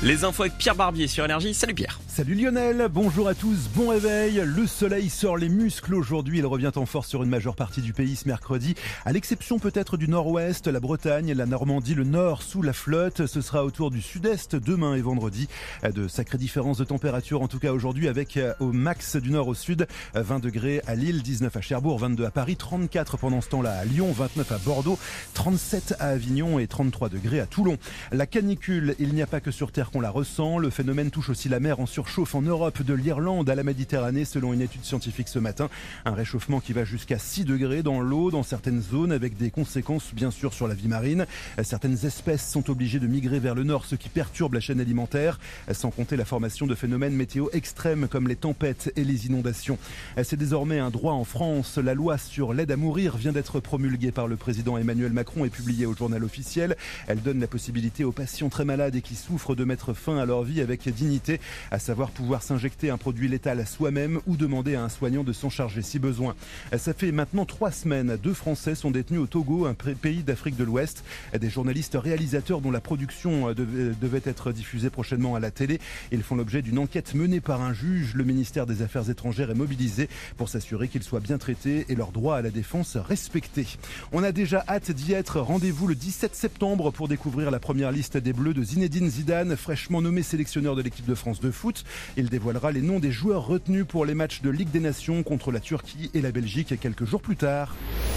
Les infos avec Pierre Barbier sur Énergie. Salut Pierre. Salut Lionel, bonjour à tous, bon réveil. Le soleil sort les muscles aujourd'hui, il revient en force sur une majeure partie du pays ce mercredi, à l'exception peut-être du nord-ouest, la Bretagne, la Normandie, le nord sous la flotte. Ce sera autour du sud-est demain et vendredi. De sacrées différences de température en tout cas aujourd'hui, avec au max du nord au sud, 20 degrés à Lille, 19 à Cherbourg, 22 à Paris, 34 pendant ce temps-là à Lyon, 29 à Bordeaux, 37 à Avignon et 33 degrés à Toulon. La canicule, il n'y a pas que sur Terre qu'on la ressent, le phénomène touche aussi la mer en surchauffe en Europe, de l'Irlande à la Méditerranée selon une étude scientifique ce matin. Un réchauffement qui va jusqu'à 6 degrés dans l'eau dans certaines zones, avec des conséquences bien sûr sur la vie marine. Certaines espèces sont obligées de migrer vers le nord, ce qui perturbe la chaîne alimentaire, sans compter la formation de phénomènes météo extrêmes comme les tempêtes et les inondations. C'est désormais un droit en France. La loi sur l'aide à mourir vient d'être promulguée par le président Emmanuel Macron et publiée au journal officiel. Elle donne la possibilité aux patients très malades et qui souffrent de mettre fin à leur vie avec dignité, à savoir pouvoir s'injecter un produit létal à soi-même ou demander à un soignant de s'en charger si besoin. Ça fait maintenant 3 semaines, 2 Français sont détenus au Togo, un pays d'Afrique de l'Ouest. Des journalistes réalisateurs dont la production devait être diffusée prochainement à la télé. Ils font l'objet d'une enquête menée par un juge. Le ministère des Affaires étrangères est mobilisé pour s'assurer qu'ils soient bien traités et leurs droits à la défense respectés. On a déjà hâte d'y être. Rendez-vous le 17 septembre pour découvrir la première liste des Bleus de Zinedine Zidane, fraîchement nommé sélectionneur de l'équipe de France de foot. Il dévoilera les noms des joueurs retenus pour les matchs de Ligue des Nations contre la Turquie et la Belgique quelques jours plus tard.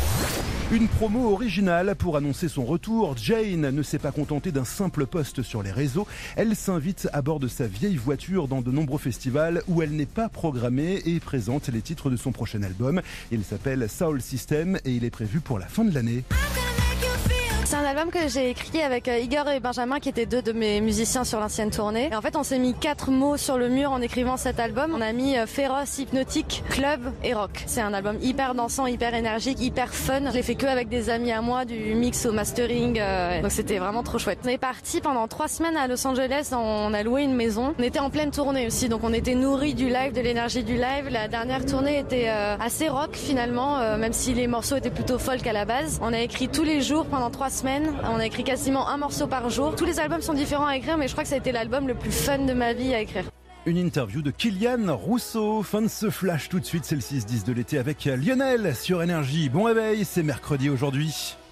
Une promo originale pour annoncer son retour. Jane ne s'est pas contentée d'un simple post sur les réseaux. Elle s'invite à bord de sa vieille voiture dans de nombreux festivals où elle n'est pas programmée et présente les titres de son prochain album. Il s'appelle Soul System et il est prévu pour la fin de l'année. C'est un album que j'ai écrit avec Igor et Benjamin, qui étaient 2 de mes musiciens sur l'ancienne tournée. Et en fait, on s'est mis 4 mots sur le mur en écrivant cet album. On a mis féroce, hypnotique, club et rock. C'est un album hyper dansant, hyper énergique, hyper fun. Je l'ai fait que avec des amis à moi, du mix au mastering. Donc c'était vraiment trop chouette. On est parti pendant 3 semaines à Los Angeles. On a loué une maison. On était en pleine tournée aussi, donc on était nourris du live, de l'énergie du live. La dernière tournée était assez rock finalement, même si les morceaux étaient plutôt folk à la base. On a écrit tous les jours pendant 3 semaines. On a écrit quasiment un morceau par jour. Tous les albums sont différents à écrire, mais je crois que ça a été l'album le plus fun de ma vie à écrire. Une interview de Kylian Rousseau. Fin de ce flash tout de suite, c'est le 6-10 de l'été avec Lionel sur Énergie. Bon réveil, c'est mercredi aujourd'hui.